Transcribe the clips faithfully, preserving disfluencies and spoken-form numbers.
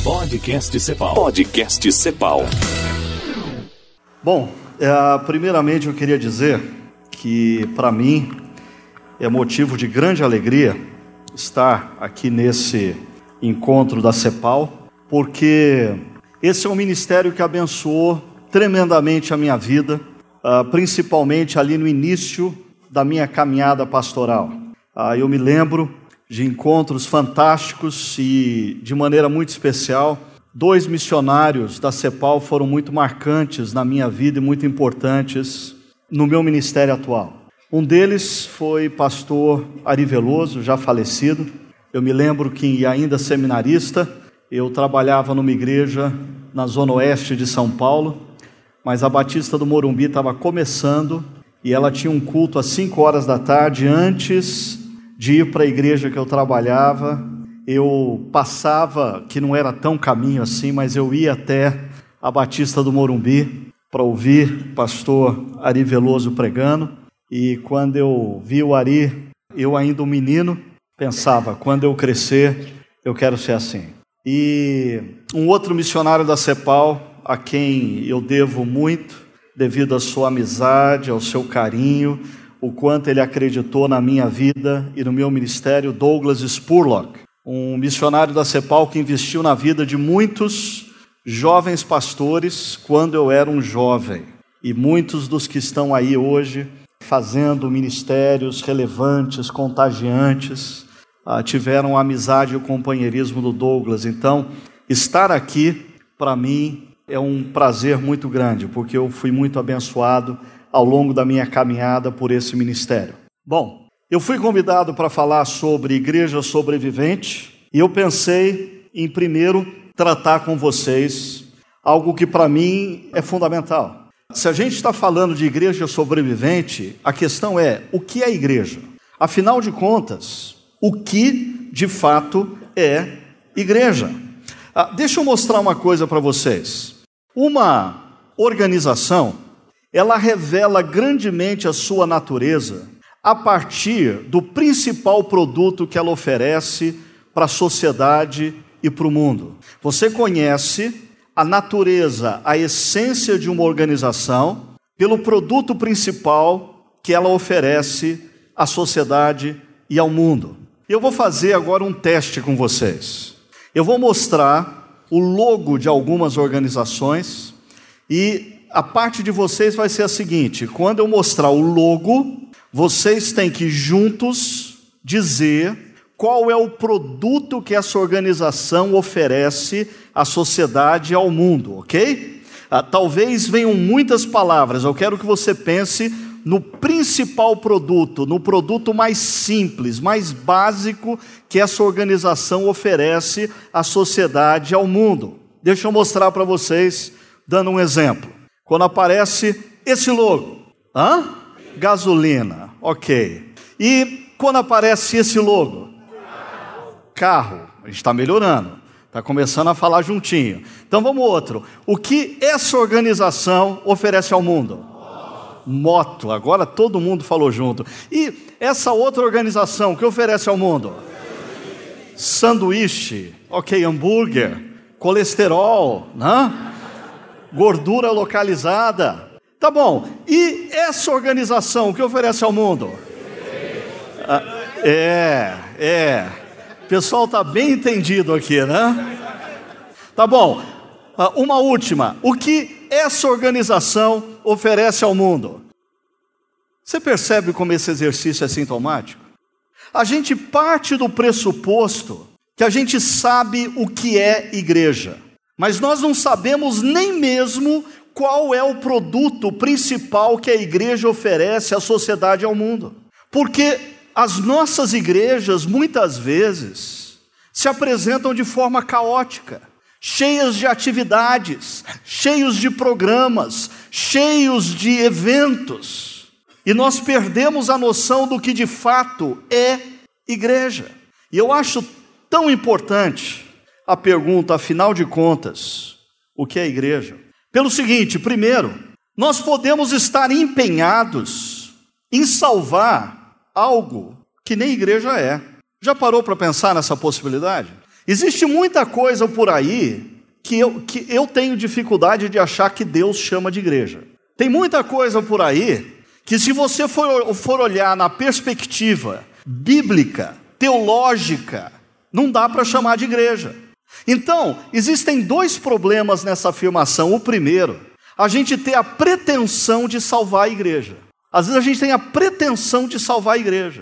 Podcast Cepal. Podcast Cepal. Bom, é, primeiramente eu queria dizer que para mim é motivo de grande alegria estar aqui nesse encontro da Cepal, porque esse é um ministério que abençoou tremendamente a minha vida, uh, principalmente ali no início da minha caminhada pastoral. Uh, eu me lembro de encontros fantásticos e, de maneira muito especial, dois missionários da Cepal foram muito marcantes na minha vida e muito importantes no meu ministério atual. Um deles foi pastor Ari Veloso, já falecido. Eu me lembro que, ainda seminarista, eu trabalhava numa igreja na zona oeste de São Paulo, mas a Batista do Morumbi estava começando e ela tinha um culto às cinco horas da tarde. Antes de ir para a igreja que eu trabalhava, eu passava, que não era tão caminho assim, mas eu ia até a Batista do Morumbi para ouvir o pastor Ari Veloso pregando. E quando eu vi o Ari, eu ainda um menino, pensava, quando eu crescer, eu quero ser assim. E um outro missionário da Cepal, a quem eu devo muito, devido à sua amizade, ao seu carinho, o quanto ele acreditou na minha vida e no meu ministério, Douglas Spurlock, um missionário da Cepal que investiu na vida de muitos jovens pastores quando eu era um jovem. E muitos dos que estão aí hoje fazendo ministérios relevantes, contagiantes, ah, tiveram a amizade e o companheirismo do Douglas. Então, estar aqui, para mim, é um prazer muito grande, porque eu fui muito abençoado ao longo da minha caminhada por esse ministério. Bom, eu fui convidado para falar sobre Igreja Sobrevivente e eu pensei em primeiro tratar com vocês algo que para mim é fundamental. Se a gente está falando de Igreja Sobrevivente, a questão é, o que é igreja? Afinal de contas, o que de fato é igreja? Ah, deixa eu mostrar uma coisa para vocês. Uma organização, ela revela grandemente a sua natureza a partir do principal produto que ela oferece para a sociedade e para o mundo. Você conhece a natureza, a essência de uma organização pelo produto principal que ela oferece à sociedade e ao mundo. Eu vou fazer agora um teste com vocês. Eu vou mostrar o logo de algumas organizações e a parte de vocês vai ser a seguinte: quando eu mostrar o logo, vocês têm que juntos dizer qual é o produto que essa organização oferece à sociedade e ao mundo, ok? Ah, talvez venham muitas palavras, eu quero que você pense no principal produto, no produto mais simples, mais básico que essa organização oferece à sociedade e ao mundo. Deixa eu mostrar para vocês, dando um exemplo. Quando aparece esse logo, hã? Gasolina, ok. E quando aparece esse logo? Carro. A gente está melhorando, está começando a falar juntinho. Então vamos outro. O que essa organização oferece ao mundo? Moto. Agora todo mundo falou junto. E essa outra organização, o que oferece ao mundo? Sanduíche, ok, hambúrguer, colesterol, né? Gordura localizada. Tá bom. E essa organização, o que oferece ao mundo? Ah, é, é. O pessoal está bem entendido aqui, né? Tá bom. Ah, uma última. O que essa organização oferece ao mundo? Você percebe como esse exercício é sintomático? A gente parte do pressuposto que a gente sabe o que é igreja. Mas nós não sabemos nem mesmo qual é o produto principal que a igreja oferece à sociedade e ao mundo. Porque as nossas igrejas, muitas vezes, se apresentam de forma caótica, cheias de atividades, cheios de programas, cheios de eventos. E nós perdemos a noção do que de fato é igreja. E eu acho tão importante a pergunta, afinal de contas, o que é igreja? Pelo seguinte, primeiro, nós podemos estar empenhados em salvar algo que nem igreja é. Já parou para pensar nessa possibilidade? Existe muita coisa por aí que eu, que eu tenho dificuldade de achar que Deus chama de igreja. Tem muita coisa por aí que, se você for, for olhar na perspectiva bíblica, teológica, não dá para chamar de igreja. Então, existem dois problemas nessa afirmação. O primeiro, a gente ter a pretensão de salvar a igreja. Às vezes a gente tem a pretensão de salvar a igreja.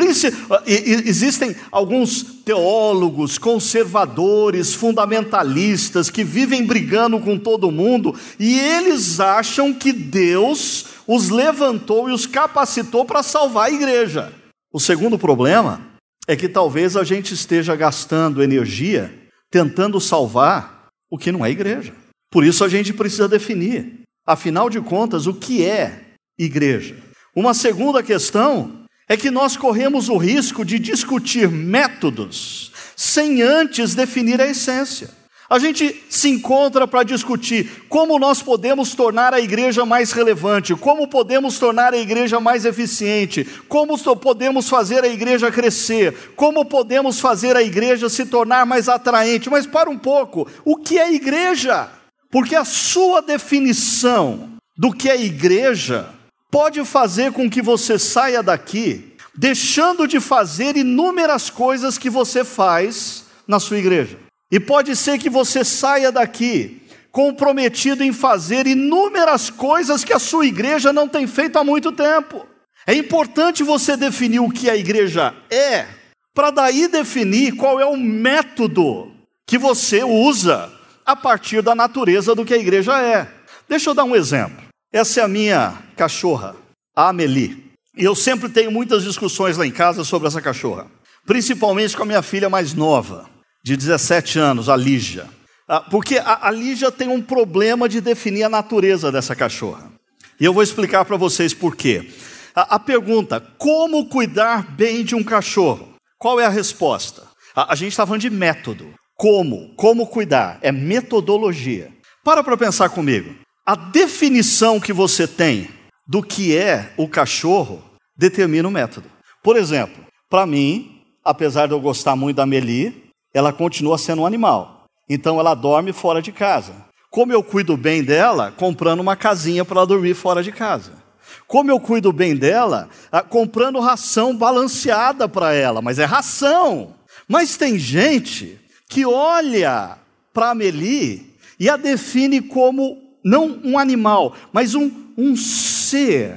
Existem alguns teólogos, conservadores, fundamentalistas que vivem brigando com todo mundo e eles acham que Deus os levantou e os capacitou para salvar a igreja. O segundo problema é que talvez a gente esteja gastando energia tentando salvar o que não é igreja. Por isso a gente precisa definir, afinal de contas, o que é igreja. Uma segunda questão é que nós corremos o risco de discutir métodos sem antes definir a essência. A gente se encontra para discutir como nós podemos tornar a igreja mais relevante, como podemos tornar a igreja mais eficiente, como podemos fazer a igreja crescer, como podemos fazer a igreja se tornar mais atraente. Mas para um pouco, o que é igreja? Porque a sua definição do que é igreja pode fazer com que você saia daqui deixando de fazer inúmeras coisas que você faz na sua igreja. E pode ser que você saia daqui comprometido em fazer inúmeras coisas que a sua igreja não tem feito há muito tempo. É importante você definir o que a igreja é, para daí definir qual é o método que você usa a partir da natureza do que a igreja é. Deixa eu dar um exemplo. Essa é a minha cachorra, a Amelie. E eu sempre tenho muitas discussões lá em casa sobre essa cachorra. Principalmente com a minha filha mais nova, de dezessete anos, a Lígia. Porque a, a Lígia tem um problema de definir a natureza dessa cachorra. E eu vou explicar para vocês por quê. A, a pergunta, como cuidar bem de um cachorro? Qual é a resposta? A, a gente está falando de método. Como? Como cuidar? É metodologia. Para para pensar comigo. A definição que você tem do que é o cachorro determina o método. Por exemplo, para mim, apesar de eu gostar muito da Amelie, ela continua sendo um animal. Então ela dorme fora de casa. Como eu cuido bem dela? Comprando uma casinha para ela dormir fora de casa. Como eu cuido bem dela? Comprando ração balanceada para ela. Mas é ração. Mas tem gente que olha para a Amelie e a define como não um animal, mas um, um ser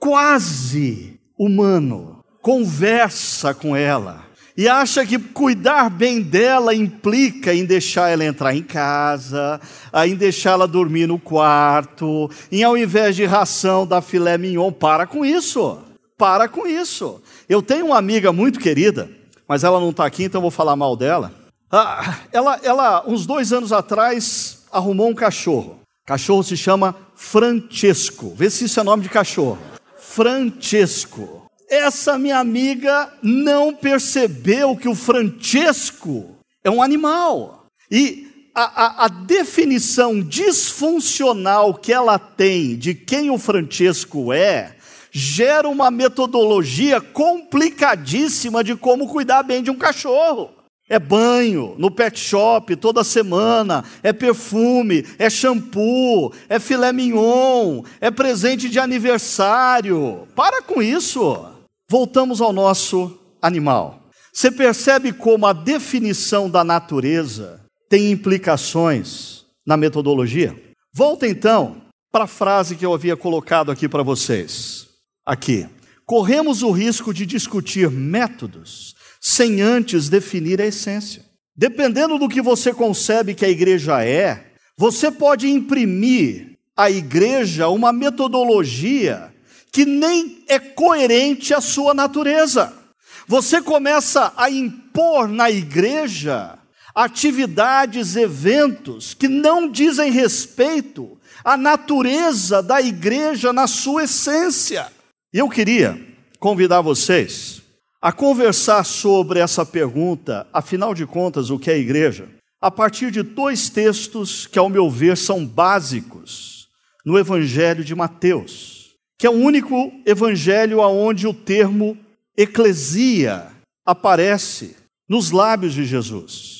quase humano. Conversa com ela e acha que cuidar bem dela implica em deixar ela entrar em casa, em deixar ela dormir no quarto, em ao invés de ração dar filé mignon. Para com isso, para com isso. Eu tenho uma amiga muito querida, mas ela não está aqui, então eu vou falar mal dela. Ah, ela, ela, uns dois anos atrás, arrumou um cachorro. O cachorro se chama Francesco. Vê se isso é nome de cachorro. Francesco. Essa minha amiga não percebeu que o Francesco é um animal. E a, a, a definição disfuncional que ela tem de quem o Francesco é, gera uma metodologia complicadíssima de como cuidar bem de um cachorro. É banho no pet shop toda semana, é perfume, é shampoo, é filé mignon, é presente de aniversário. Para com isso. Voltamos ao nosso animal. Você percebe como a definição da natureza tem implicações na metodologia? Volta então para a frase que eu havia colocado aqui para vocês. Aqui. Corremos o risco de discutir métodos sem antes definir a essência. Dependendo do que você concebe que a igreja é, você pode imprimir à igreja uma metodologia que nem é coerente à sua natureza. Você começa a impor na igreja atividades, eventos que não dizem respeito à natureza da igreja na sua essência. E eu queria convidar vocês a conversar sobre essa pergunta, afinal de contas, o que é a igreja, a partir de dois textos que, ao meu ver, são básicos no Evangelho de Mateus, que é o único evangelho onde o termo eclesia aparece nos lábios de Jesus.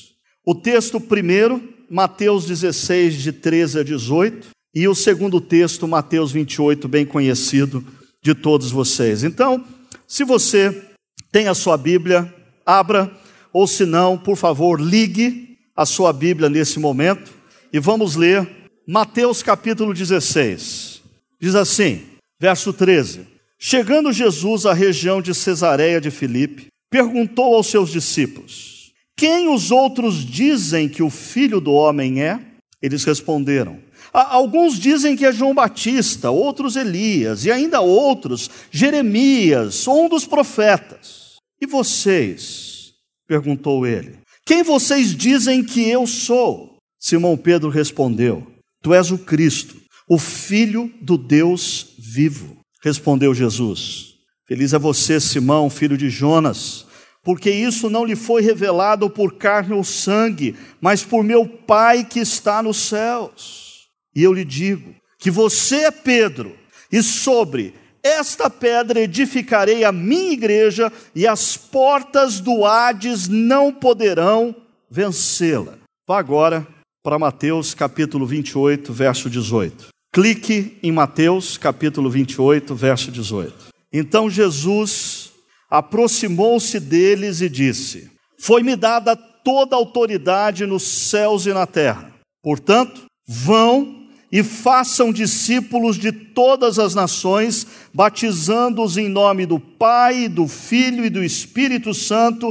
O texto primeiro, Mateus dezesseis, de treze a dezoito, e o segundo texto, Mateus vinte e oito, bem conhecido de todos vocês. Então, se você tem a sua Bíblia, abra, ou se não, por favor, ligue a sua Bíblia nesse momento, e vamos ler Mateus capítulo dezesseis. Diz assim, verso treze: Chegando Jesus à região de Cesareia de Filipe, perguntou aos seus discípulos: Quem os outros dizem que o Filho do Homem é? Eles responderam: Alguns dizem que é João Batista, outros Elias, e ainda outros Jeremias, ou um dos profetas. E vocês? Perguntou ele. Quem vocês dizem que eu sou? Simão Pedro respondeu: Tu és o Cristo, o Filho do Deus vivo. Respondeu Jesus: Feliz é você, Simão, filho de Jonas, porque isso não lhe foi revelado por carne ou sangue, mas por meu Pai que está nos céus. E eu lhe digo que você é Pedro, e sobre esta pedra edificarei a minha igreja, e as portas do Hades não poderão vencê-la. Vá agora para Mateus capítulo vinte e oito, verso dezoito. Clique em Mateus capítulo vinte e oito, verso dezoito. Então Jesus aproximou-se deles e disse: Foi-me dada toda a autoridade nos céus e na terra. Portanto, vão e façam discípulos de todas as nações, batizando-os em nome do Pai, do Filho e do Espírito Santo,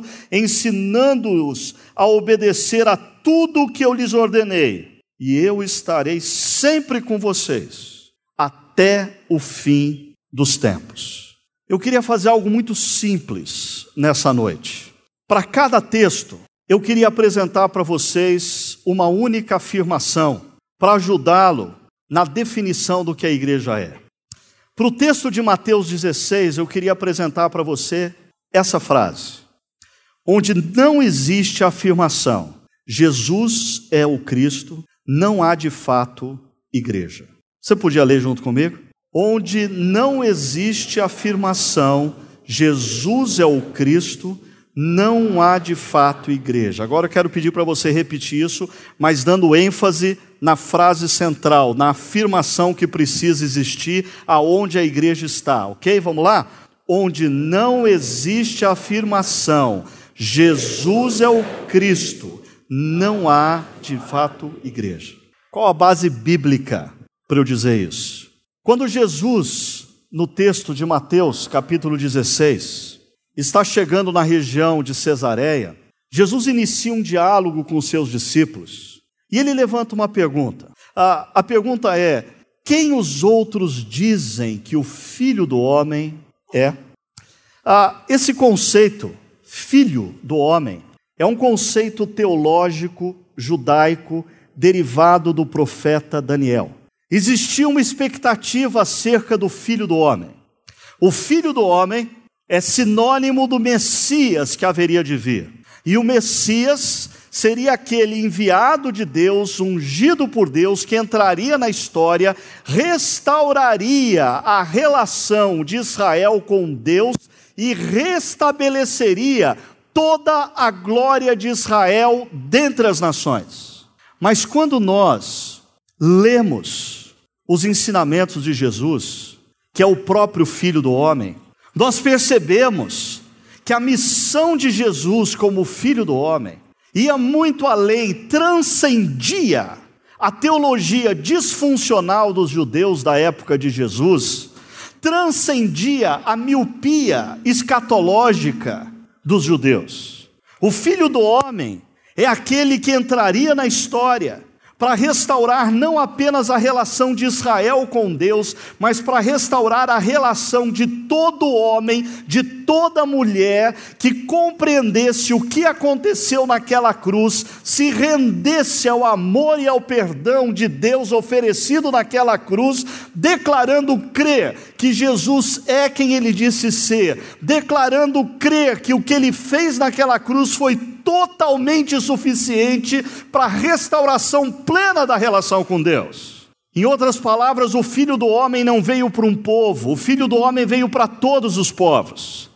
ensinando-os a obedecer a tudo o que eu lhes ordenei. E eu estarei sempre com vocês, até o fim dos tempos. Eu queria fazer algo muito simples nessa noite. Para cada texto, eu queria apresentar para vocês uma única afirmação, para ajudá-lo na definição do que a igreja é. Para o texto de Mateus dezesseis, eu queria apresentar para você essa frase, onde não existe a afirmação: Jesus é o Cristo, não há de fato igreja. Você podia ler junto comigo? Onde não existe a afirmação: Jesus é o Cristo, não há de fato igreja. Agora eu quero pedir para você repetir isso, mas dando ênfase na frase central, na afirmação que precisa existir aonde a igreja está, ok? Vamos lá? Onde não existe a afirmação, Jesus é o Cristo, não há de fato igreja. Qual a base bíblica para eu dizer isso? Quando Jesus, no texto de Mateus, capítulo dezesseis, está chegando na região de Cesareia, Jesus inicia um diálogo com os seus discípulos, e ele levanta uma pergunta. A, a pergunta é: quem os outros dizem que o Filho do Homem é? Ah, esse conceito, Filho do Homem, é um conceito teológico, judaico, derivado do profeta Daniel. Existia uma expectativa acerca do Filho do Homem. O Filho do Homem é sinônimo do Messias que haveria de vir. E o Messias seria aquele enviado de Deus, ungido por Deus, que entraria na história, restauraria a relação de Israel com Deus e restabeleceria toda a glória de Israel dentre as nações. Mas quando nós lemos os ensinamentos de Jesus, que é o próprio Filho do Homem, nós percebemos que a missão de Jesus como Filho do Homem ia muito além, transcendia a teologia disfuncional dos judeus da época de Jesus, transcendia a miopia escatológica dos judeus. O Filho do Homem é aquele que entraria na história para restaurar não apenas a relação de Israel com Deus, mas para restaurar a relação de todo homem, de toda mulher, que compreendesse o que aconteceu naquela cruz, se rendesse ao amor e ao perdão de Deus oferecido naquela cruz, declarando crer que Jesus é quem ele disse ser, declarando crer que o que ele fez naquela cruz foi totalmente suficiente para a restauração plena da relação com Deus. Em outras palavras, o Filho do Homem não veio para um povo, o Filho do Homem veio para todos os povos.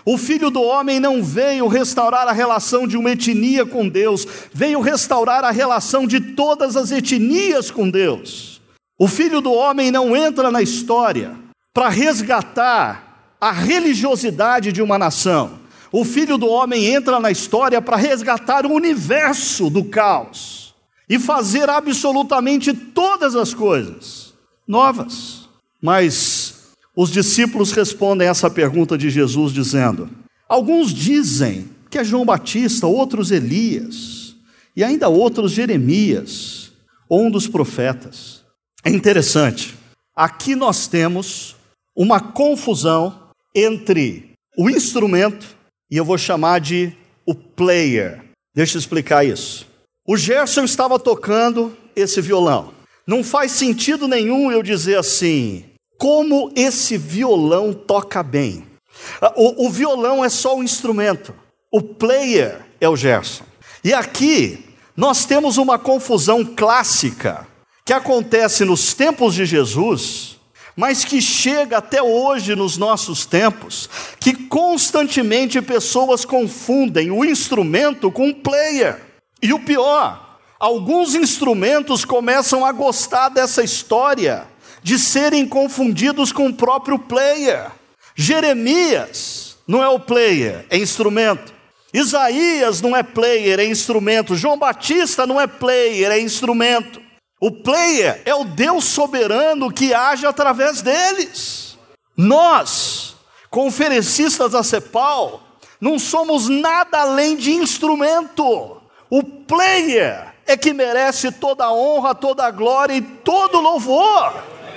O Filho do Homem não veio restaurar a relação de uma etnia com Deus, veio restaurar a relação de todas as etnias com Deus. O Filho do Homem não entra na história para resgatar a religiosidade de uma nação. O Filho do Homem entra na história para resgatar o universo do caos e fazer absolutamente todas as coisas novas. Mas os discípulos respondem essa pergunta de Jesus dizendo: alguns dizem que é João Batista, outros Elias, e ainda outros Jeremias, ou um dos profetas. É interessante, aqui nós temos uma confusão entre o instrumento, e eu vou chamar de o player. Deixa eu explicar isso. O Gerson estava tocando esse violão. Não faz sentido nenhum eu dizer assim: como esse violão toca bem. O, o violão é só um instrumento. O player é o Gerson. E aqui nós temos uma confusão clássica que acontece nos tempos de Jesus, mas que chega até hoje nos nossos tempos, que constantemente pessoas confundem o instrumento com o player. E o pior, alguns instrumentos começam a gostar dessa história de serem confundidos com o próprio player. Jeremias não é o player, é instrumento. Isaías não é player, é instrumento. João Batista não é player, é instrumento. O player é o Deus soberano que age através deles. Nós, conferencistas da CEPAL, não somos nada além de instrumento. O player é que merece toda a honra, toda a glória e todo o louvor.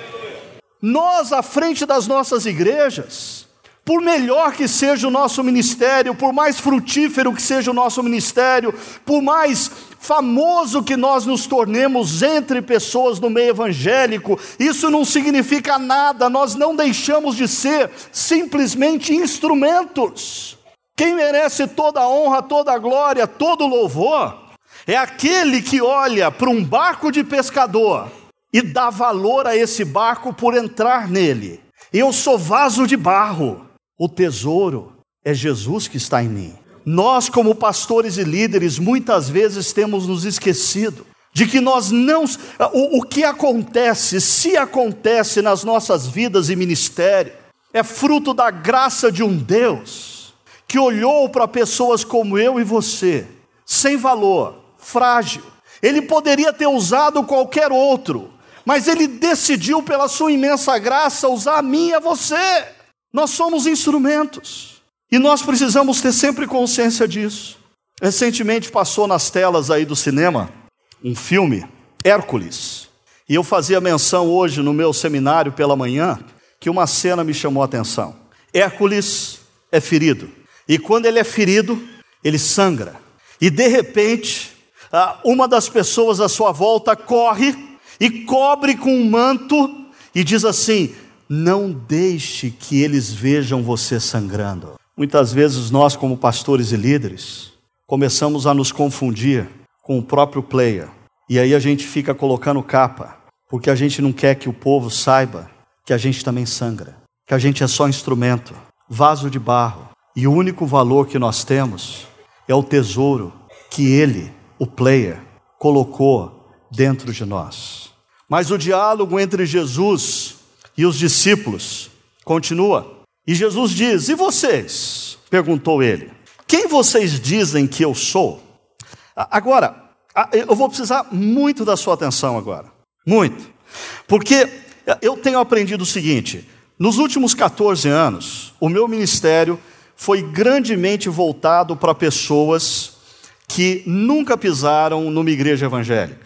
Nós, à frente das nossas igrejas, por melhor que seja o nosso ministério, por mais frutífero que seja o nosso ministério, por mais famoso que nós nos tornemos entre pessoas no meio evangélico, isso não significa nada. Nós não deixamos de ser simplesmente instrumentos. Quem merece toda a honra, toda a glória, todo o louvor, é aquele que olha para um barco de pescador e dá valor a esse barco por entrar nele. Eu sou vaso de barro, o tesouro é Jesus que está em mim. Nós, como pastores e líderes, muitas vezes temos nos esquecido de que nós não... O, o que acontece, se acontece nas nossas vidas e ministério, é fruto da graça de um Deus que olhou para pessoas como eu e você, sem valor, frágil. Ele poderia ter usado qualquer outro, mas Ele decidiu, pela sua imensa graça, usar a mim e a você. Nós somos instrumentos. E nós precisamos ter sempre consciência disso. Recentemente passou nas telas aí do cinema um filme, Hércules. E eu fazia menção hoje no meu seminário pela manhã, que uma cena me chamou a atenção. Hércules é ferido. E quando ele é ferido, ele sangra. E de repente, uma das pessoas à sua volta corre e cobre com um manto e diz assim: não deixe que eles vejam você sangrando. Muitas vezes nós, como pastores e líderes, começamos a nos confundir com o próprio player. E aí a gente fica colocando capa, porque a gente não quer que o povo saiba que a gente também sangra, que a gente é só instrumento, vaso de barro. E o único valor que nós temos é o tesouro que ele, o player, colocou dentro de nós. Mas o diálogo entre Jesus e os discípulos continua. E Jesus diz: e vocês? Perguntou ele. Quem vocês dizem que eu sou? Agora, eu vou precisar muito da sua atenção agora. Muito. Porque eu tenho aprendido o seguinte: nos últimos catorze anos, o meu ministério foi grandemente voltado para pessoas que nunca pisaram numa igreja evangélica.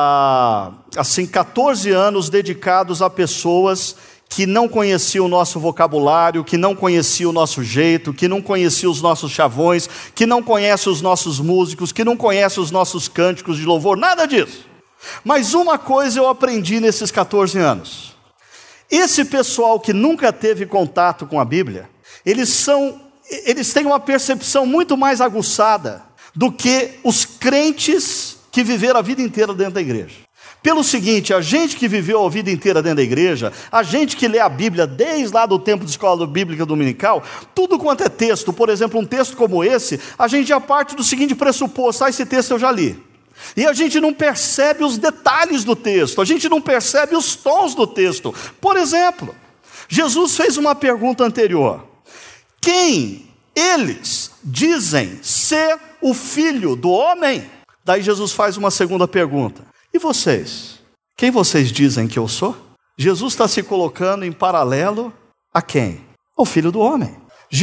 Ah, assim, catorze anos dedicados a pessoas que não conheciam o nosso vocabulário, que não conheciam o nosso jeito, que não conheciam os nossos chavões, que não conhecem os nossos músicos, que não conhecem os nossos cânticos de louvor, nada disso. Mas uma coisa eu aprendi nesses catorze anos. Esse pessoal que nunca teve contato com a Bíblia, eles são, eles têm uma percepção muito mais aguçada do que os crentes que viveram a vida inteira dentro da igreja. Pelo seguinte, a gente que viveu a vida inteira dentro da igreja, a gente que lê a Bíblia desde lá do tempo de escola bíblica dominical, tudo quanto é texto, por exemplo, um texto como esse, a gente já parte do seguinte pressuposto: ah, esse texto eu já li. E a gente não percebe os detalhes do texto, a gente não percebe os tons do texto. Por exemplo, Jesus fez uma pergunta anterior: quem eles dizem ser o Filho do Homem? Daí Jesus faz uma segunda pergunta: e vocês? Quem vocês dizem que eu sou? Jesus está se colocando em paralelo a quem? Ao Filho do Homem.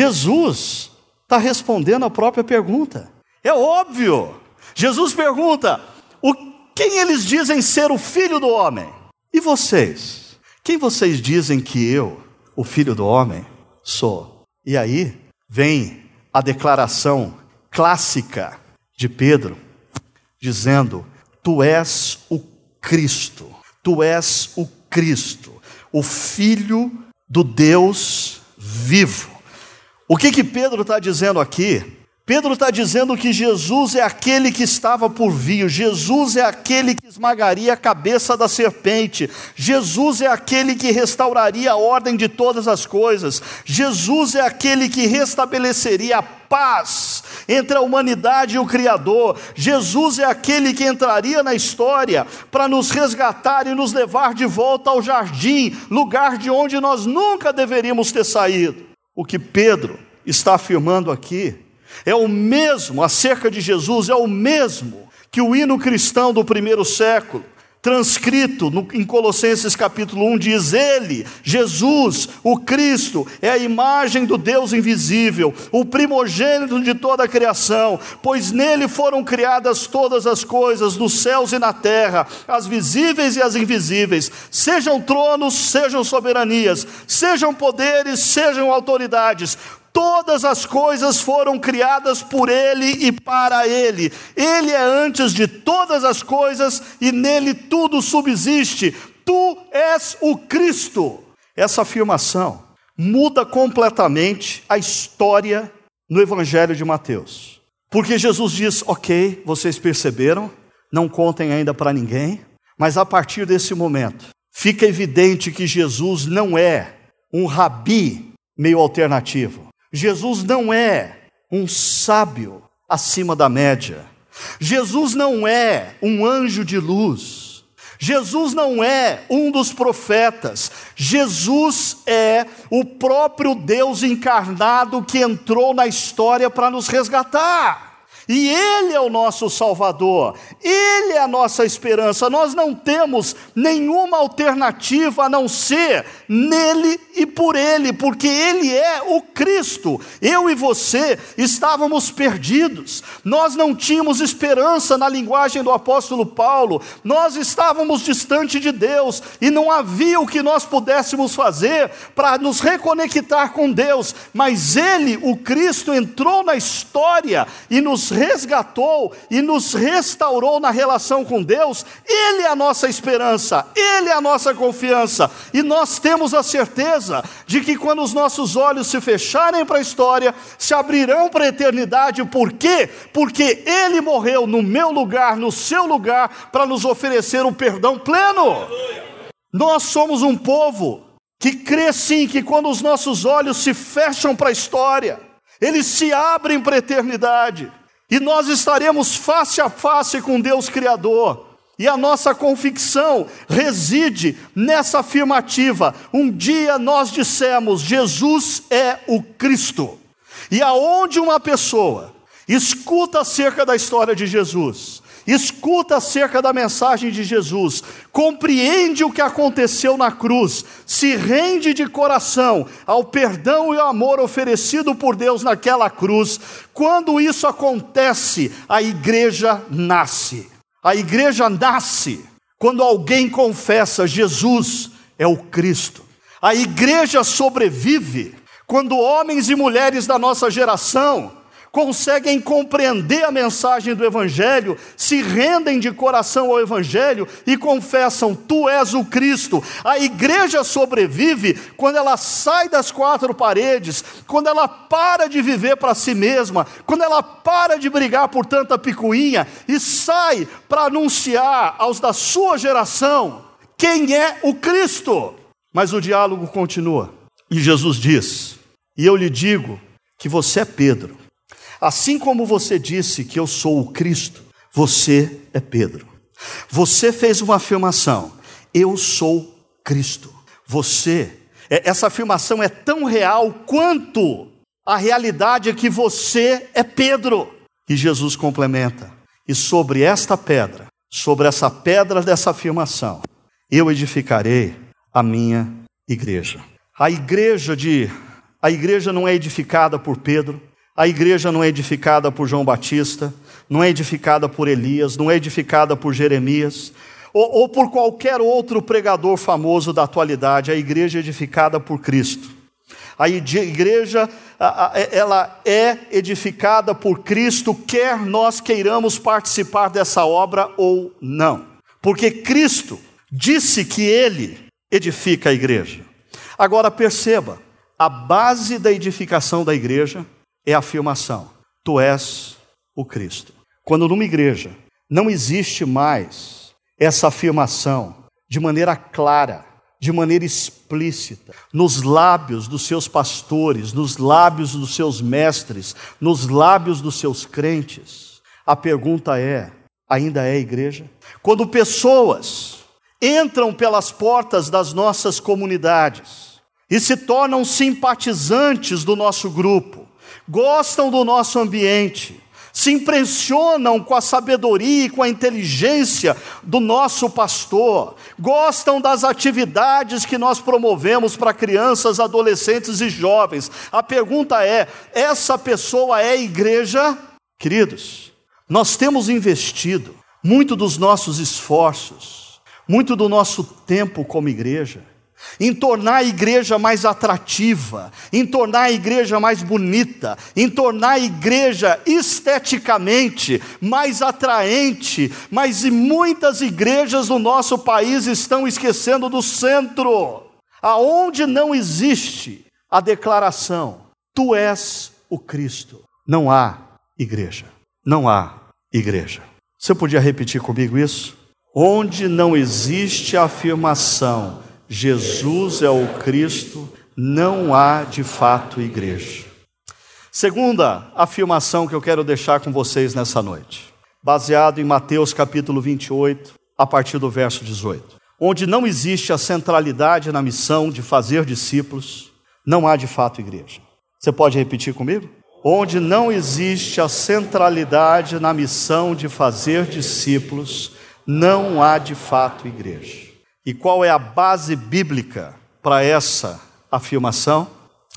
Jesus está respondendo a própria pergunta. É óbvio. Jesus pergunta: o, quem eles dizem ser o Filho do Homem? E vocês? Quem vocês dizem que eu, o Filho do Homem, sou? E aí vem a declaração clássica de Pedro, dizendo: tu és o Cristo, tu és o Cristo, o Filho do Deus vivo. O que que Pedro está dizendo aqui? Pedro está dizendo que Jesus é aquele que estava por vir, Jesus é aquele que esmagaria a cabeça da serpente, Jesus é aquele que restauraria a ordem de todas as coisas, Jesus é aquele que restabeleceria a paz entre a humanidade e o Criador, Jesus é aquele que entraria na história para nos resgatar e nos levar de volta ao jardim, lugar de onde nós nunca deveríamos ter saído. O que Pedro está afirmando aqui é o mesmo acerca de Jesus, é o mesmo que o hino cristão do primeiro século, transcrito no, em Colossenses capítulo um, diz: ele, Jesus, o Cristo, é a imagem do Deus invisível, o primogênito de toda a criação, pois nele foram criadas todas as coisas, nos céus e na terra, as visíveis e as invisíveis, sejam tronos, sejam soberanias, sejam poderes, sejam autoridades. Todas as coisas foram criadas por Ele e para Ele. Ele é antes de todas as coisas e nele tudo subsiste. Tu és o Cristo. Essa afirmação muda completamente a história no Evangelho de Mateus. Porque Jesus diz: ok, vocês perceberam, não contem ainda para ninguém, mas a partir desse momento, fica evidente que Jesus não é um rabi meio alternativo. Jesus não é um sábio acima da média. Jesus não é um anjo de luz. Jesus não é um dos profetas. Jesus é o próprio Deus encarnado que entrou na história para nos resgatar. E Ele é o nosso Salvador, Ele é a nossa esperança. Nós não temos nenhuma alternativa a não ser nele e por Ele, porque Ele é o Cristo. Eu e você estávamos perdidos, nós não tínhamos esperança, na linguagem do apóstolo Paulo, nós estávamos distante de Deus, e não havia o que nós pudéssemos fazer para nos reconectar com Deus, mas Ele, o Cristo, entrou na história e nos resgatou e nos restaurou na relação com Deus. Ele é a nossa esperança, Ele é a nossa confiança, e nós temos a certeza de que quando os nossos olhos se fecharem para a história, se abrirão para a eternidade. Por quê? Porque Ele morreu no meu lugar, no seu lugar, para nos oferecer um perdão pleno. Nós somos um povo que crê sim que quando os nossos olhos se fecham para a história, eles se abrem para a eternidade, e nós estaremos face a face com Deus Criador. E a nossa convicção reside nessa afirmativa. Um dia nós dissemos: Jesus é o Cristo. E aonde uma pessoa escuta acerca da história de Jesus, escuta acerca da mensagem de Jesus, compreende o que aconteceu na cruz, se rende de coração ao perdão e ao amor oferecido por Deus naquela cruz, quando isso acontece, a igreja nasce. A igreja nasce quando alguém confessa: Jesus é o Cristo. A igreja sobrevive quando homens e mulheres da nossa geração conseguem compreender a mensagem do Evangelho, se rendem de coração ao Evangelho e confessam: tu és o Cristo. A igreja sobrevive quando ela sai das quatro paredes, quando ela para de viver para si mesma, quando ela para de brigar por tanta picuinha e sai para anunciar aos da sua geração quem é o Cristo. Mas o diálogo continua. E Jesus diz: e eu lhe digo que você é Pedro. Assim como você disse que eu sou o Cristo, você é Pedro. Você fez uma afirmação: eu sou Cristo. Você, essa afirmação é tão real quanto a realidade é que você é Pedro. E Jesus complementa: e sobre esta pedra, sobre essa pedra dessa afirmação, eu edificarei a minha igreja. A igreja de, a igreja não é edificada por Pedro, a igreja não é edificada por João Batista, não é edificada por Elias, não é edificada por Jeremias, ou, ou por qualquer outro pregador famoso da atualidade. A igreja é edificada por Cristo. A igreja, ela é edificada por Cristo, quer nós queiramos participar dessa obra ou não. Porque Cristo disse que Ele edifica a igreja. Agora perceba, a base da edificação da igreja é a afirmação: tu és o Cristo. Quando numa igreja não existe mais essa afirmação de maneira clara, de maneira explícita, nos lábios dos seus pastores, nos lábios dos seus mestres, nos lábios dos seus crentes, a pergunta é: ainda é igreja? Quando pessoas entram pelas portas das nossas comunidades e se tornam simpatizantes do nosso grupo, gostam do nosso ambiente, se impressionam com a sabedoria e com a inteligência do nosso pastor, gostam das atividades que nós promovemos para crianças, adolescentes e jovens. A pergunta é: essa pessoa é igreja? Queridos, nós temos investido muito dos nossos esforços, muito do nosso tempo como igreja, em tornar a igreja mais atrativa, em tornar a igreja mais bonita, em tornar a igreja esteticamente mais atraente, mas muitas igrejas do nosso país estão esquecendo do centro, aonde não existe a declaração: tu és o Cristo. Não há igreja, não há igreja. Você podia repetir comigo isso? Onde não existe a afirmação: Jesus é o Cristo, não há de fato igreja. Segunda afirmação que eu quero deixar com vocês nessa noite, baseado em Mateus capítulo vinte e oito, a partir do verso dezoito. Onde não existe a centralidade na missão de fazer discípulos, não há de fato igreja. Você pode repetir comigo? Onde não existe a centralidade na missão de fazer discípulos, não há de fato igreja. E qual é a base bíblica para essa afirmação?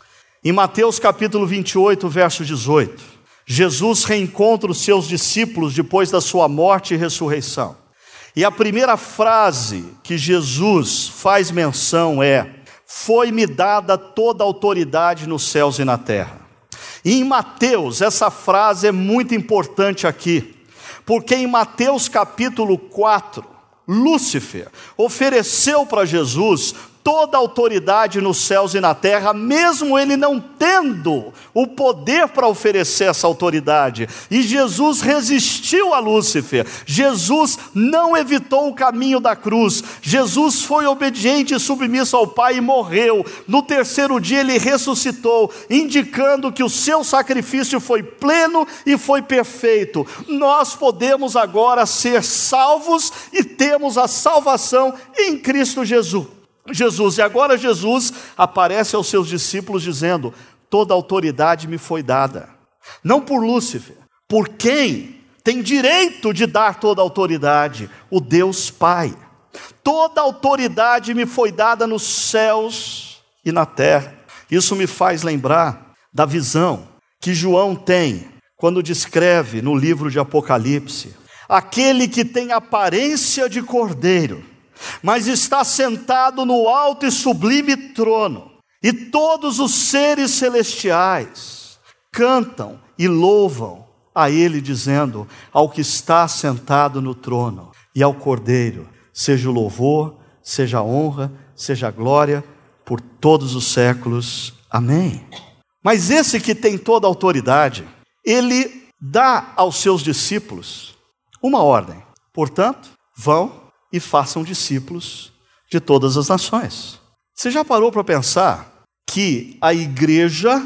Em Mateus capítulo vinte e oito, verso dezoito, Jesus reencontra os seus discípulos depois da sua morte e ressurreição. E a primeira frase que Jesus faz menção é: foi-me dada toda a autoridade nos céus e na terra. E em Mateus, essa frase é muito importante aqui, porque em Mateus capítulo quatro, Lúcifer ofereceu para Jesus toda a autoridade nos céus e na terra, mesmo ele não tendo o poder para oferecer essa autoridade. E Jesus resistiu a Lúcifer. Jesus não evitou o caminho da cruz. Jesus foi obediente e submisso ao Pai e morreu. No terceiro dia ele ressuscitou, indicando que o seu sacrifício foi pleno e foi perfeito. Nós podemos agora ser salvos e temos a salvação em Cristo Jesus. Jesus, e agora Jesus aparece aos seus discípulos dizendo: toda autoridade me foi dada, não por Lúcifer, por quem tem direito de dar toda autoridade, o Deus Pai. Toda autoridade me foi dada nos céus e na terra. Isso me faz lembrar da visão que João tem quando descreve no livro de Apocalipse aquele que tem aparência de cordeiro, mas está sentado no alto e sublime trono, e todos os seres celestiais cantam e louvam a Ele, dizendo: ao que está sentado no trono e ao Cordeiro, seja o louvor, seja a honra, seja a glória, por todos os séculos. Amém. Mas esse que tem toda a autoridade, Ele dá aos seus discípulos uma ordem. Portanto, vão e façam discípulos de todas as nações. Você já parou para pensar que a igreja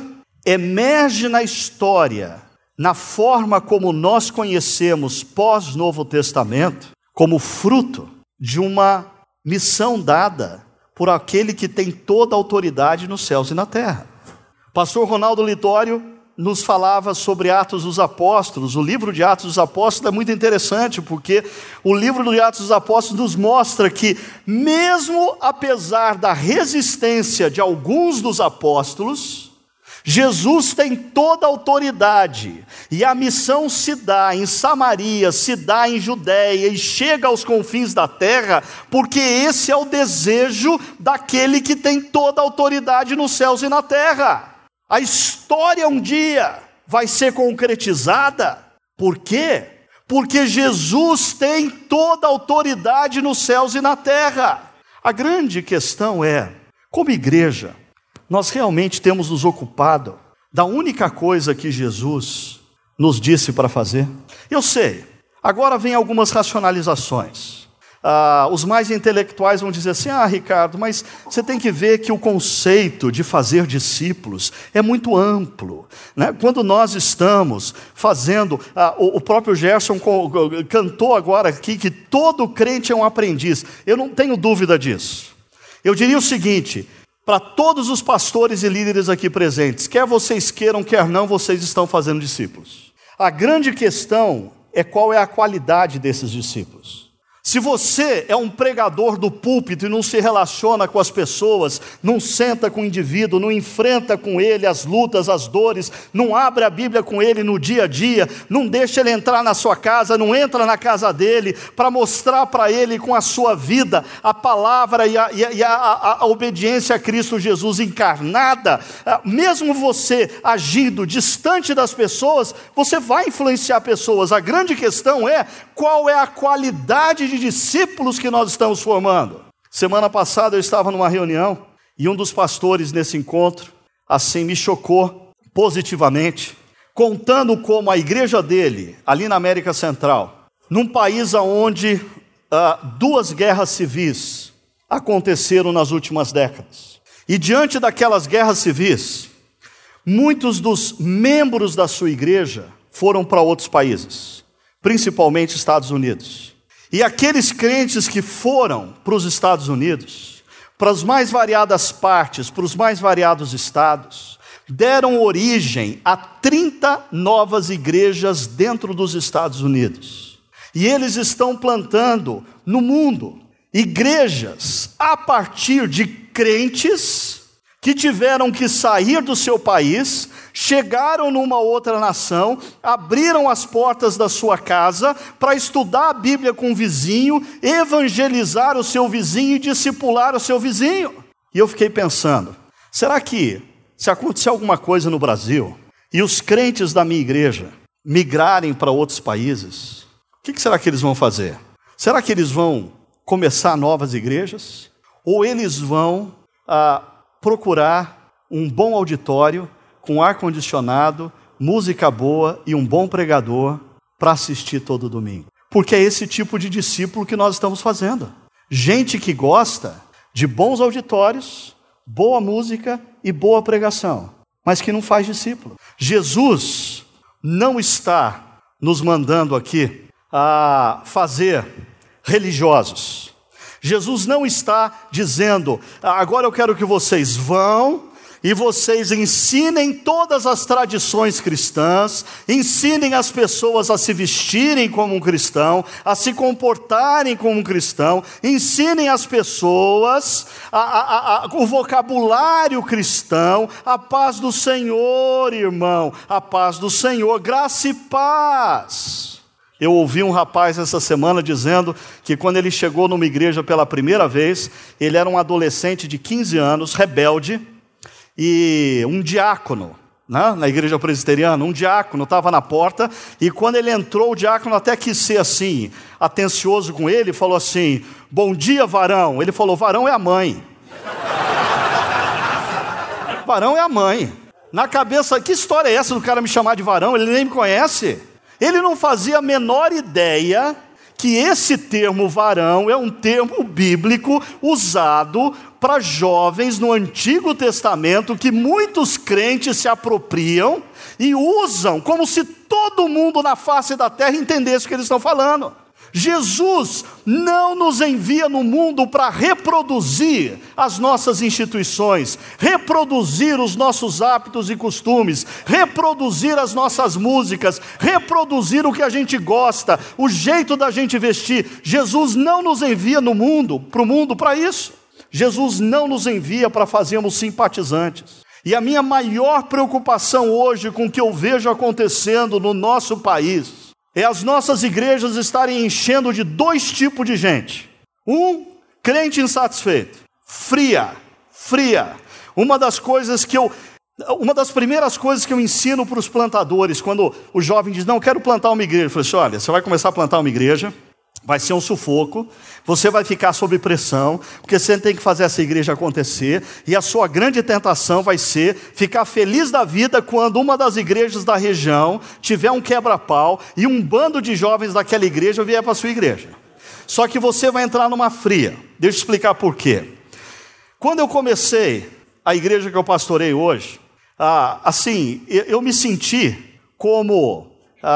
emerge na história, na forma como nós conhecemos pós-Novo Testamento, como fruto de uma missão dada por aquele que tem toda a autoridade nos céus e na terra? Pastor Ronaldo Lidório nos falava sobre Atos dos Apóstolos. O livro de Atos dos Apóstolos é muito interessante, porque o livro de Atos dos Apóstolos nos mostra que, mesmo apesar da resistência de alguns dos apóstolos, Jesus tem toda a autoridade, e a missão se dá em Samaria, se dá em Judeia, e chega aos confins da terra, porque esse é o desejo daquele que tem toda a autoridade nos céus e na terra. A história um dia vai ser concretizada. Por quê? Porque Jesus tem toda a autoridade nos céus e na terra. A grande questão é, como igreja, nós realmente temos nos ocupado da única coisa que Jesus nos disse para fazer? Eu sei, agora vem algumas racionalizações. Ah, os mais intelectuais vão dizer assim: ah, Ricardo, mas você tem que ver que o conceito de fazer discípulos é muito amplo, né? Quando nós estamos fazendo, ah, o, o próprio Gerson cantou agora aqui que todo crente é um aprendiz. Eu não tenho dúvida disso. Eu diria o seguinte, para todos os pastores e líderes aqui presentes: quer vocês queiram, quer não, vocês estão fazendo discípulos. A grande questão é qual é a qualidade desses discípulos. Se você é um pregador do púlpito e não se relaciona com as pessoas, não senta com o indivíduo, não enfrenta com ele as lutas, as dores, não abre a Bíblia com ele no dia a dia, não deixa ele entrar na sua casa, não entra na casa dele, para mostrar para ele com a sua vida a palavra e a, e a, a, a obediência a Cristo Jesus encarnada, mesmo você agindo distante das pessoas, você vai influenciar pessoas. A grande questão é qual é a qualidade de discípulos que nós estamos formando. Semana passada eu estava numa reunião e um dos pastores nesse encontro, assim, me chocou positivamente, contando como a igreja dele, ali na América Central, num país onde ah, duas guerras civis aconteceram nas últimas décadas. E diante daquelas guerras civis, muitos dos membros da sua igreja foram para outros países, principalmente Estados Unidos. E aqueles crentes que foram para os Estados Unidos, para as mais variadas partes, para os mais variados estados, deram origem a trinta novas igrejas dentro dos Estados Unidos. E eles estão plantando no mundo igrejas a partir de crentes que tiveram que sair do seu país, chegaram numa outra nação, abriram as portas da sua casa para estudar a Bíblia com o vizinho, evangelizar o seu vizinho e discipular o seu vizinho. E eu fiquei pensando, será que, se acontecer alguma coisa no Brasil, e os crentes da minha igreja migrarem para outros países, o que será que eles vão fazer? Será que eles vão começar novas igrejas? Ou eles vão ah, procurar um bom auditório, com ar-condicionado, música boa e um bom pregador para assistir todo domingo? Porque é esse tipo de discípulo que nós estamos fazendo. Gente que gosta de bons auditórios, boa música e boa pregação, mas que não faz discípulo. Jesus não está nos mandando aqui a fazer religiosos. Jesus não está dizendo, agora eu quero que vocês vão e vocês ensinem todas as tradições cristãs, ensinem as pessoas a se vestirem como um cristão, a se comportarem como um cristão, ensinem as pessoas a, a, a, o vocabulário cristão, a paz do Senhor, irmão, a paz do Senhor, graça e paz. Eu ouvi um rapaz essa semana dizendo que quando ele chegou numa igreja pela primeira vez, ele era um adolescente de quinze anos, rebelde, e um diácono né? Na igreja presbiteriana, um diácono estava na porta, e quando ele entrou, o diácono até quis ser assim, atencioso com ele, falou assim: bom dia, varão. Ele falou: varão é a mãe. Varão é a mãe. Na cabeça, que história é essa do cara me chamar de varão? Ele nem me conhece. Ele não fazia a menor ideia que esse termo varão é um termo bíblico usado para jovens no Antigo Testamento, que muitos crentes se apropriam e usam como se todo mundo na face da terra entendesse o que eles estão falando. Jesus não nos envia no mundo para reproduzir as nossas instituições, reproduzir os nossos hábitos e costumes, reproduzir as nossas músicas, reproduzir o que a gente gosta, o jeito da gente vestir. Jesus não nos envia no mundo, para o mundo para isso. Jesus não nos envia para fazermos simpatizantes. E a minha maior preocupação hoje com o que eu vejo acontecendo no nosso país é as nossas igrejas estarem enchendo de dois tipos de gente. Um, crente insatisfeito, fria, fria. Uma das coisas que eu, uma das primeiras coisas que eu ensino para os plantadores, quando o jovem diz: não, quero plantar uma igreja. Eu falei assim: olha, você vai começar a plantar uma igreja, vai ser um sufoco, você vai ficar sob pressão, porque você tem que fazer essa igreja acontecer, e a sua grande tentação vai ser ficar feliz da vida quando uma das igrejas da região tiver um quebra-pau e um bando de jovens daquela igreja vier para a sua igreja. Só que você vai entrar numa fria. Deixa eu explicar por quê. Quando eu comecei a igreja que eu pastorei hoje, ah, assim, eu, eu me senti como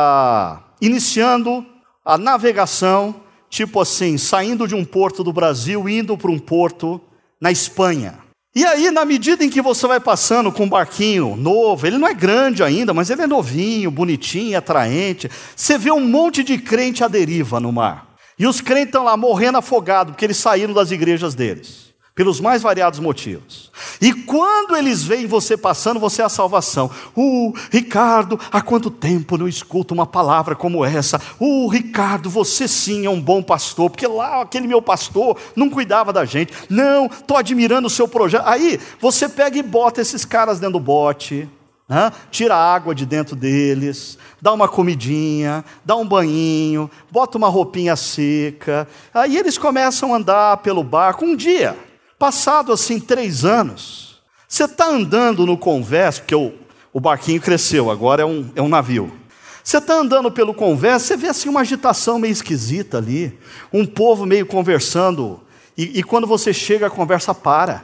ah, iniciando a navegação, tipo assim, saindo de um porto do Brasil, indo para um porto na Espanha. E aí, na medida em que você vai passando com um barquinho novo, ele não é grande ainda, mas ele é novinho, bonitinho, atraente, você vê um monte de crente à deriva no mar. E os crentes estão lá morrendo afogados, porque eles saíram das igrejas deles, pelos mais variados motivos. E quando eles veem você passando, você é a salvação. Uh, Ricardo, há quanto tempo não escuto uma palavra como essa? Uh, Ricardo, você sim é um bom pastor, porque lá aquele meu pastor não cuidava da gente. Não, estou admirando o seu projeto. Aí você pega e bota esses caras dentro do bote, né? Tira a água de dentro deles, dá uma comidinha, dá um banhinho, bota uma roupinha seca. Aí eles começam a andar pelo barco um dia. Passado assim três anos, você está andando no convés, porque o, o barquinho cresceu, agora é um, é um navio. Você está andando pelo convés, você vê assim uma agitação meio esquisita ali, um povo meio conversando, e, e quando você chega a conversa para.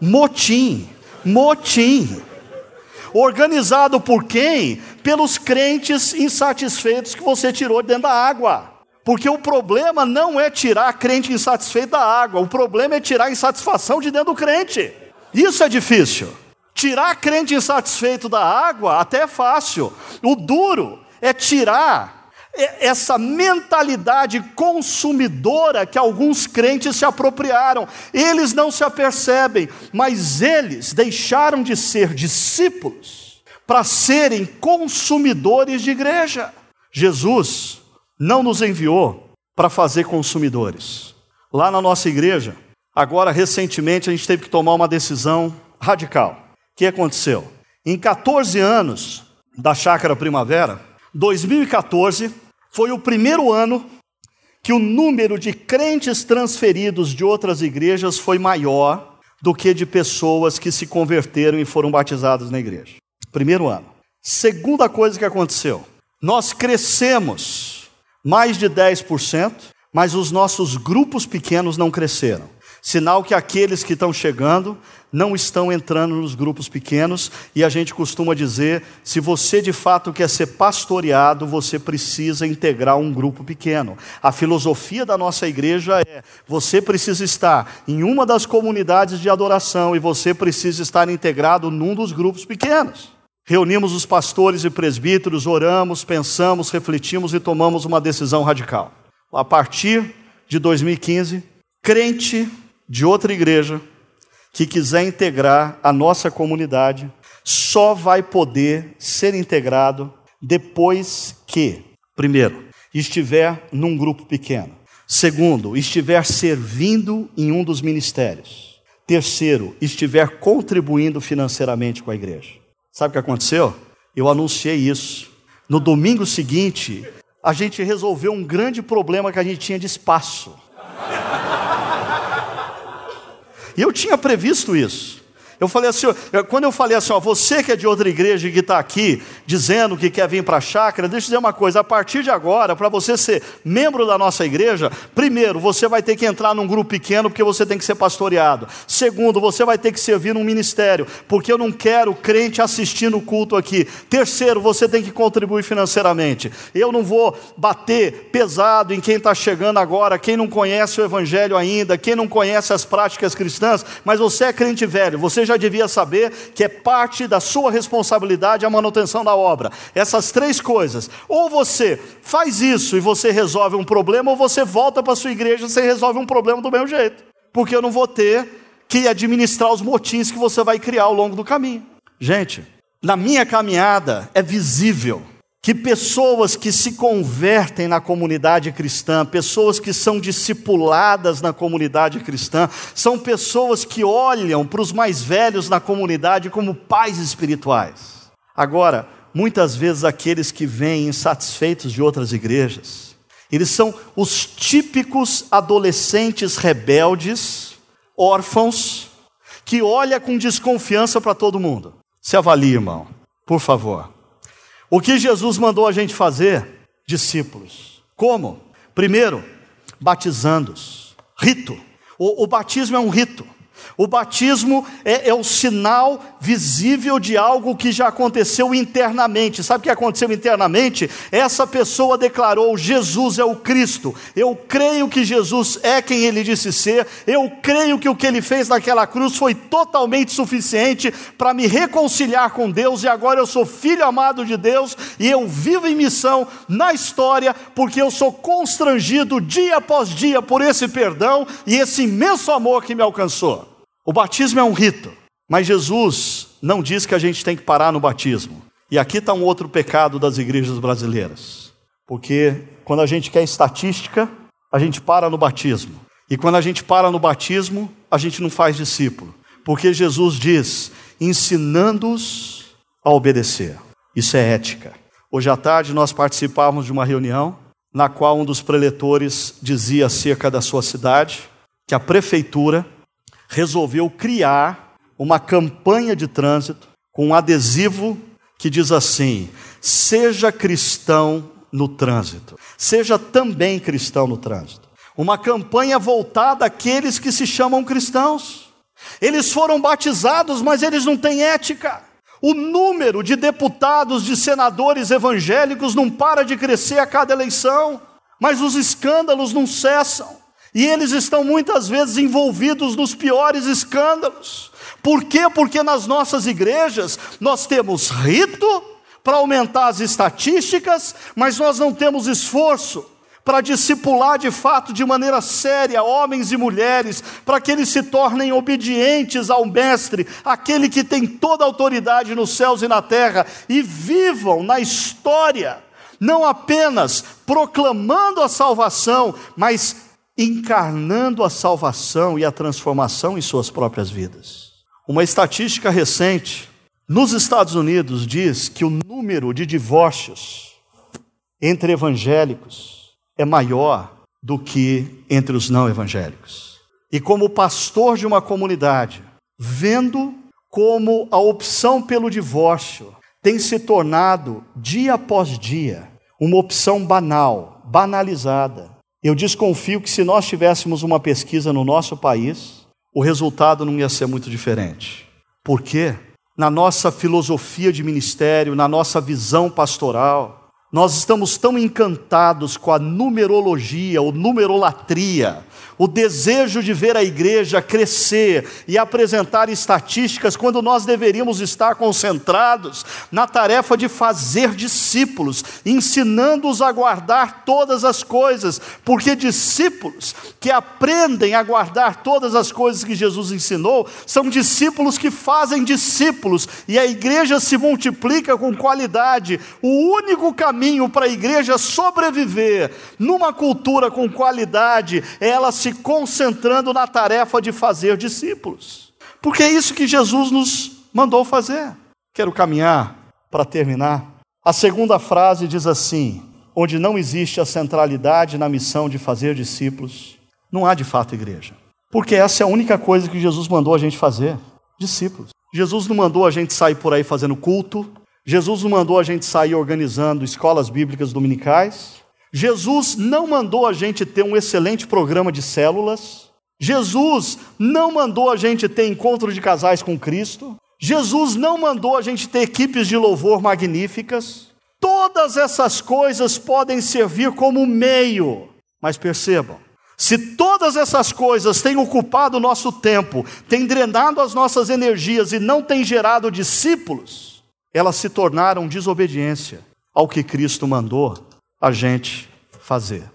Motim, motim. Organizado por quem? Pelos crentes insatisfeitos que você tirou dentro da água. Porque o problema não é tirar crente insatisfeito da água, o problema é tirar a insatisfação de dentro do crente. Isso é difícil. Tirar crente insatisfeito da água até é fácil. O duro é tirar essa mentalidade consumidora que alguns crentes se apropriaram. Eles não se apercebem, mas eles deixaram de ser discípulos para serem consumidores de igreja. Jesus não nos enviou para fazer consumidores. Lá na nossa igreja, agora recentemente a gente teve que tomar uma decisão radical. O que aconteceu? Em catorze anos da Chácara Primavera, dois mil e catorze foi o primeiro ano que o número de crentes transferidos de outras igrejas foi maior do que de pessoas que se converteram e foram batizadas na igreja. Primeiro ano. Segunda coisa que aconteceu, nós crescemos mais de dez por cento, mas os nossos grupos pequenos não cresceram. Sinal que aqueles que estão chegando não estão entrando nos grupos pequenos, e a gente costuma dizer, se você de fato quer ser pastoreado, você precisa integrar um grupo pequeno. A filosofia da nossa igreja é, você precisa estar em uma das comunidades de adoração, e você precisa estar integrado num dos grupos pequenos. Reunimos os pastores e presbíteros, oramos, pensamos, refletimos e tomamos uma decisão radical. A partir de dois mil e quinze, crente de outra igreja que quiser integrar a nossa comunidade só vai poder ser integrado depois que, primeiro, estiver num grupo pequeno. Segundo, estiver servindo em um dos ministérios. Terceiro, estiver contribuindo financeiramente com a igreja. Sabe o que aconteceu? Eu anunciei isso. No domingo seguinte, a gente resolveu um grande problema que a gente tinha de espaço. E eu tinha previsto isso. Eu falei assim, quando eu falei assim, ó, você que é de outra igreja e que está aqui, dizendo que quer vir para a chácara, deixa eu dizer uma coisa, a partir de agora, para você ser membro da nossa igreja, primeiro, você vai ter que entrar num grupo pequeno, porque você tem que ser pastoreado. Segundo, você vai ter que servir num ministério, porque eu não quero crente assistindo o culto aqui. Terceiro, você tem que contribuir financeiramente. Eu não vou bater pesado em quem está chegando agora, quem não conhece o evangelho ainda, quem não conhece as práticas cristãs, mas você é crente velho, você já devia saber que é parte da sua responsabilidade a manutenção da obra. Essas três coisas. Ou você faz isso e você resolve um problema, ou você volta para a sua igreja e você resolve um problema do mesmo jeito. Porque eu não vou ter que administrar os motins que você vai criar ao longo do caminho. Gente, na minha caminhada é visível que pessoas que se convertem na comunidade cristã, pessoas que são discipuladas na comunidade cristã, são pessoas que olham para os mais velhos na comunidade como pais espirituais. Agora, muitas vezes aqueles que vêm insatisfeitos de outras igrejas, eles são os típicos adolescentes rebeldes, órfãos, que olham com desconfiança para todo mundo. Se avalie, irmão, por favor. O que Jesus mandou a gente fazer? Discípulos. Como? Primeiro, batizando-os. Rito. O, o batismo é um rito. O batismo é, é o sinal visível de algo que já aconteceu internamente. Sabe o que aconteceu internamente? Essa pessoa declarou: Jesus é o Cristo. Eu creio que Jesus é quem Ele disse ser. Eu creio que o que Ele fez naquela cruz foi totalmente suficiente para me reconciliar com Deus. E agora eu sou filho amado de Deus. E eu vivo em missão na história, porque eu sou constrangido dia após dia por esse perdão e esse imenso amor que me alcançou. O batismo é um rito, mas Jesus não diz que a gente tem que parar no batismo. E aqui está um outro pecado das igrejas brasileiras. Porque quando a gente quer estatística, a gente para no batismo. E quando a gente para no batismo, a gente não faz discípulo. Porque Jesus diz, ensinando-os a obedecer. Isso é ética. Hoje à tarde nós participávamos de uma reunião, na qual um dos preletores dizia acerca da sua cidade, que a prefeitura resolveu criar uma campanha de trânsito com um adesivo que diz assim: seja cristão no trânsito, seja também cristão no trânsito. Uma campanha voltada àqueles que se chamam cristãos. Eles foram batizados, mas eles não têm ética. O número de deputados, de senadores evangélicos não para de crescer a cada eleição, mas os escândalos não cessam. E eles estão muitas vezes envolvidos nos piores escândalos. Por quê? Porque nas nossas igrejas nós temos rito para aumentar as estatísticas, mas nós não temos esforço para discipular de fato, de maneira séria, homens e mulheres, para que eles se tornem obedientes ao Mestre, aquele que tem toda a autoridade nos céus e na terra, e vivam na história, não apenas proclamando a salvação, mas encarnando a salvação e a transformação em suas próprias vidas. Uma estatística recente nos Estados Unidos diz que o número de divórcios entre evangélicos é maior do que entre os não evangélicos. E como pastor de uma comunidade, vendo como a opção pelo divórcio tem se tornado, dia após dia, uma opção banal, banalizada, eu desconfio que se nós tivéssemos uma pesquisa no nosso país, o resultado não ia ser muito diferente. Por quê? Na nossa filosofia de ministério, na nossa visão pastoral, nós estamos tão encantados com a numerologia, ou numerolatria, o desejo de ver a igreja crescer e apresentar estatísticas, quando nós deveríamos estar concentrados na tarefa de fazer discípulos, ensinando-os a guardar todas as coisas, porque discípulos que aprendem a guardar todas as coisas que Jesus ensinou, são discípulos que fazem discípulos, e a igreja se multiplica com qualidade. O único caminho para a igreja sobreviver numa cultura com qualidade é ela se concentrando na tarefa de fazer discípulos. Porque é isso que Jesus nos mandou fazer. Quero caminhar para terminar. A segunda frase diz assim: onde não existe a centralidade na missão de fazer discípulos, não há de fato igreja. Porque essa é a única coisa que Jesus mandou a gente fazer, discípulos. Jesus não mandou a gente sair por aí fazendo culto, Jesus não mandou a gente sair organizando escolas bíblicas dominicais, Jesus não mandou a gente ter um excelente programa de células, Jesus não mandou a gente ter encontro de casais com Cristo, Jesus não mandou a gente ter equipes de louvor magníficas. Todas essas coisas podem servir como meio, mas percebam, se todas essas coisas têm ocupado o nosso tempo, têm drenado as nossas energias e não têm gerado discípulos, elas se tornaram desobediência ao que Cristo mandou a gente fazer.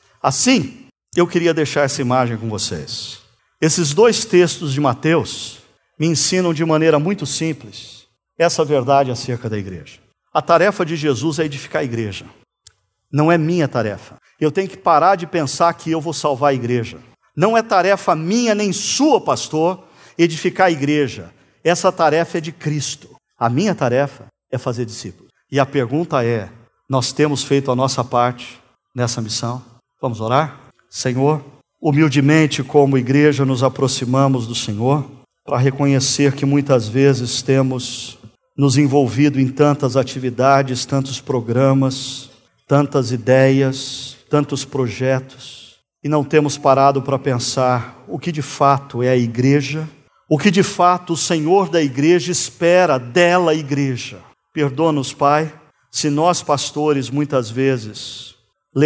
Assim, eu queria deixar essa imagem com vocês. Esses dois textos de Mateus me ensinam de maneira muito simples essa verdade acerca da igreja. A tarefa de Jesus é edificar a igreja. Não é minha tarefa. Eu tenho que parar de pensar que eu vou salvar a igreja. Não é tarefa minha nem sua, pastor, edificar a igreja. Essa tarefa é de Cristo. A minha tarefa é fazer discípulos. E a pergunta é: nós temos feito a nossa parte nessa missão? Vamos orar? Senhor, humildemente como igreja nos aproximamos do Senhor para reconhecer que muitas vezes temos nos envolvido em tantas atividades, tantos programas, tantas ideias, tantos projetos, e não temos parado para pensar o que de fato é a igreja, o que de fato o Senhor da igreja espera dela, a igreja. Perdoa-nos, Pai, se nós, pastores, muitas vezes,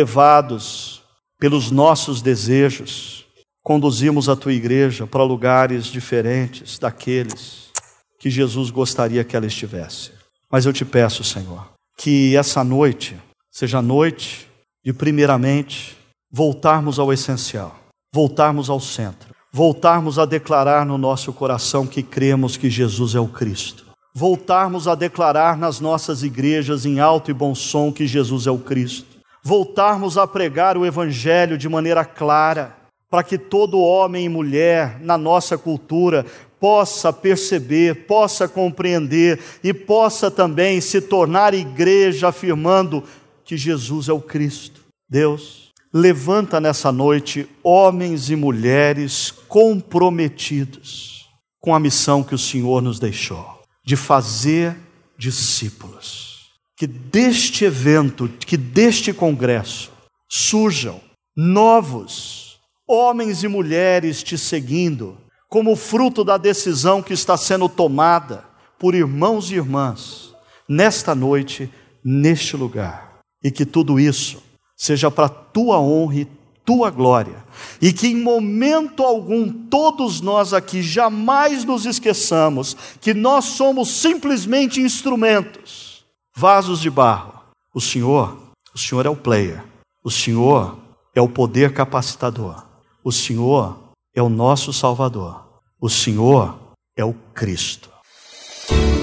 levados pelos nossos desejos, conduzimos a tua igreja para lugares diferentes daqueles que Jesus gostaria que ela estivesse. Mas eu te peço, Senhor, que essa noite seja noite de, primeiramente, voltarmos ao essencial, voltarmos ao centro, voltarmos a declarar no nosso coração que cremos que Jesus é o Cristo, voltarmos a declarar nas nossas igrejas em alto e bom som que Jesus é o Cristo, voltarmos a pregar o Evangelho de maneira clara, para que todo homem e mulher na nossa cultura possa perceber, possa compreender e possa também se tornar igreja afirmando que Jesus é o Cristo. Deus, levanta nessa noite homens e mulheres comprometidos com a missão que o Senhor nos deixou, de fazer discípulos. Que deste evento, que deste congresso, surjam novos homens e mulheres te seguindo, como fruto da decisão que está sendo tomada por irmãos e irmãs, nesta noite, neste lugar. E que tudo isso seja para tua honra e tua glória. E que em momento algum, todos nós aqui, jamais nos esqueçamos que nós somos simplesmente instrumentos, vasos de barro. O Senhor, o Senhor é o player. O Senhor é o poder capacitador. O Senhor é o nosso Salvador. O Senhor é o Cristo.